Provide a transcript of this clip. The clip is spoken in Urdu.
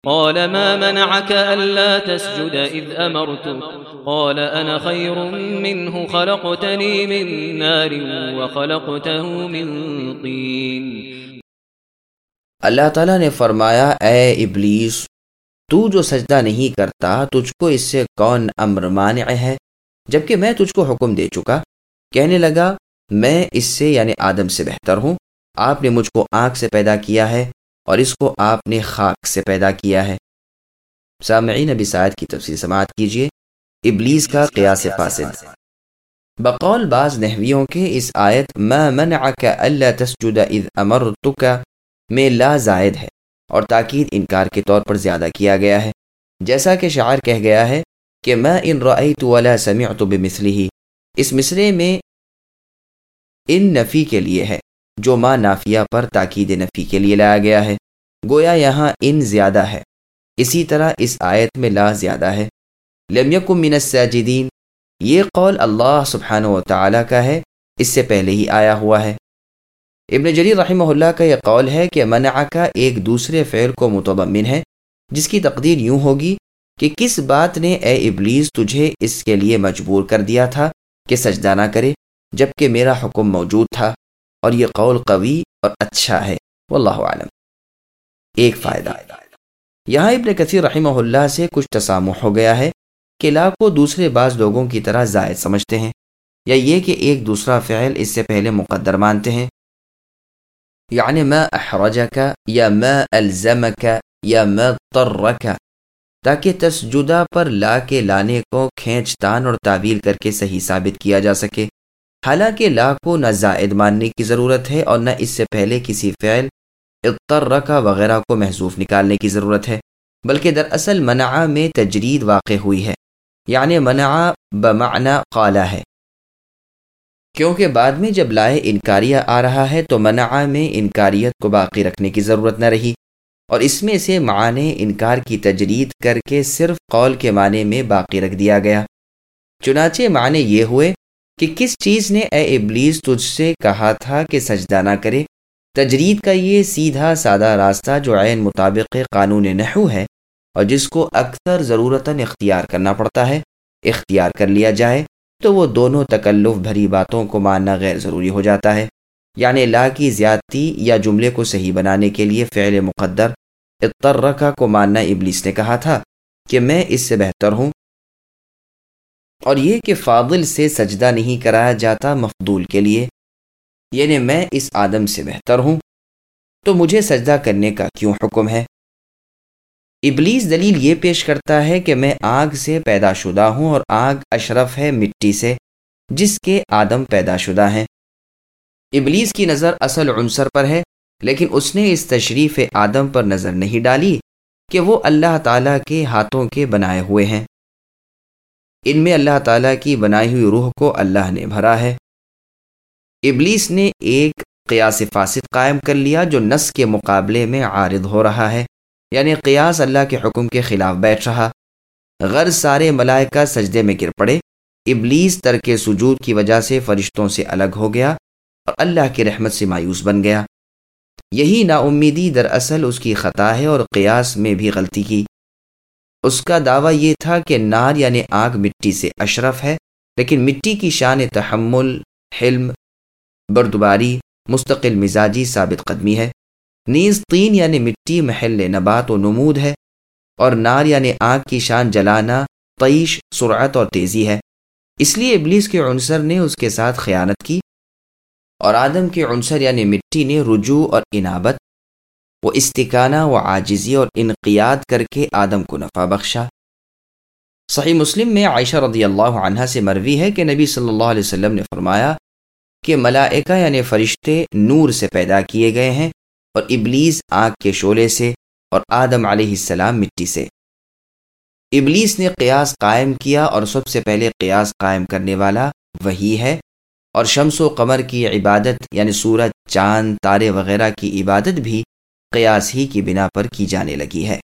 قال ما منعك ألا تسجد إذ أمرتك قال أنا خير منه خلقتني من نار وخلقته من طين۔ اللہ تعالیٰ نے فرمایا اے ابلیس، تو جو سجدہ نہیں کرتا تجھ کو اس سے کون امر مانع ہے، جبکہ میں تجھ کو حکم دے چکا۔ کہنے لگا میں اس سے یعنی آدم سے بہتر ہوں، آپ نے مجھ کو آگ سے پیدا کیا ہے اور اس کو آپ نے خاک سے پیدا کیا ہے۔ سامعین اب اس آیت کی تفسیر سماعت کیجیے۔ ابلیس کا قیاس فاسد۔ بقول بعض نحویوں کے اس آیت ما منعک الا تسجد اذ امرتک میں لا زائد ہے اور تاکید انکار کے طور پر زیادہ کیا گیا ہے، جیسا کہ شاعر کہہ گیا ہے کہ ما ان رأیت ولا سمعت بمثلہ۔ اس مصرع میں ان نفی کے لیے ہے جو ما نافیہ پر تاکید نفی کے لیے لایا گیا ہے، گویا یہاں ان زیادہ ہے۔ اسی طرح اس آیت میں لا زیادہ ہے۔ لم یکن من الساجدین، یہ قول اللہ سبحانہ و تعالیٰ کا ہے، اس سے پہلے ہی آیا ہوا ہے۔ ابن جریر رحمہ اللہ کا یہ قول ہے کہ منع کا ایک دوسرے فعل کو متضمن ہے، جس کی تقدیر یوں ہوگی کہ کس بات نے اے ابلیس تجھے اس کے لیے مجبور کر دیا تھا کہ سجدہ نہ کرے جبکہ میرا حکم موجود تھا، اور یہ قول قوی اور اچھا ہے، واللہ اعلم۔ ایک فائدہ، یہاں ابن کثیر رحمہ اللہ سے کچھ تسامح ہو گیا ہے کہ لا کو دوسرے بعض لوگوں کی طرح زائد سمجھتے ہیں، یا یہ کہ ایک دوسرا فعل اس سے پہلے مقدر مانتے ہیں، یعنی ما احرجک یا ما الزمک یا ما اضطرک، تاکہ تسجدہ پر لا کے لانے کو کھینچ تان اور تعویل کر کے صحیح ثابت کیا جا سکے۔ حالانکہ لا کو نہ زائد ماننے کی ضرورت ہے اور نہ اس سے پہلے کسی فعل اضطرک وغیرہ کو محذوف نکالنے کی ضرورت ہے، بلکہ دراصل منع میں تجرید واقع ہوئی ہے، یعنی منع بمعنی قال ہے، کیونکہ بعد میں جب لائے انکاریہ آ رہا ہے تو منع میں انکاریت کو باقی رکھنے کی ضرورت نہ رہی، اور اس میں سے معنی انکار کی تجرید کر کے صرف قول کے معنی میں باقی رکھ دیا گیا۔ چنانچہ معنی یہ ہوئے کہ کس چیز نے اے ابلیس تجھ سے کہا تھا کہ سجدہ نہ کرے۔ تجرید کا یہ سیدھا سادہ راستہ جو عین مطابق قانون نحو ہے اور جس کو اکثر ضرورتاً اختیار کرنا پڑتا ہے، اختیار کر لیا جائے تو وہ دونوں تکلف بھری باتوں کو ماننا غیر ضروری ہو جاتا ہے، یعنی لا کی زیادتی یا جملے کو صحیح بنانے کے لیے فعل مقدر اضطرک کو ماننا ابلیس نے کہا تھا کہ میں اس سے بہتر ہوں، اور یہ کہ فاضل سے سجدہ نہیں کرایا جاتا مفضول کے لیے، یعنی میں اس آدم سے بہتر ہوں تو مجھے سجدہ کرنے کا کیوں حکم ہے۔ ابلیس دلیل یہ پیش کرتا ہے کہ میں آگ سے پیدا شدہ ہوں اور آگ اشرف ہے مٹی سے جس کے آدم پیدا شدہ ہیں۔ ابلیس کی نظر اصل عنصر پر ہے، لیکن اس نے اس تشریف آدم پر نظر نہیں ڈالی کہ وہ اللہ تعالیٰ کے ہاتھوں کے بنائے ہوئے ہیں، ان میں اللہ تعالیٰ کی بنائی ہوئی روح کو اللہ نے بھرا ہے۔ ابلیس نے ایک قیاس فاسد قائم کر لیا جو نص کے مقابلے میں عارض ہو رہا ہے، یعنی قیاس اللہ کے حکم کے خلاف بیٹھ رہا۔ غرض سارے ملائکہ سجدے میں گر پڑے، ابلیس ترک سجود کی وجہ سے فرشتوں سے الگ ہو گیا اور اللہ کی رحمت سے مایوس بن گیا۔ یہی نا امیدی دراصل اس کی خطا ہے، اور قیاس میں بھی غلطی کی۔ اس کا دعویٰ یہ تھا کہ نار یعنی آگ مٹی سے اشرف ہے، لیکن مٹی کی شان تحمل، حلم، بردباری، مستقل مزاجی ثابت قدمی ہے۔ نیز طین یعنی مٹی محل نبات و نمود ہے، اور نار یعنی آگ کی شان جلانا، طیش، سرعت اور تیزی ہے۔ اس لیے ابلیس کے عنصر نے اس کے ساتھ خیانت کی، اور آدم کے عنصر یعنی مٹی نے رجوع اور انابت و استکانہ و عاجزی اور انقیاد کر کے آدم کو نفع بخشا۔ صحیح مسلم میں عائشہ رضی اللہ عنہا سے مروی ہے کہ نبی صلی اللہ علیہ وسلم نے فرمایا کہ ملائکہ یعنی فرشتے نور سے پیدا کیے گئے ہیں، اور ابلیس آگ کے شعلے سے، اور آدم علیہ السلام مٹی سے۔ ابلیس نے قیاس قائم کیا، اور سب سے پہلے قیاس قائم کرنے والا وہی ہے، اور شمس و قمر کی عبادت یعنی سورج، چاند، تارے وغیرہ کی عبادت بھی قیاس ہی کی بنا پر کی جانے لگی ہے۔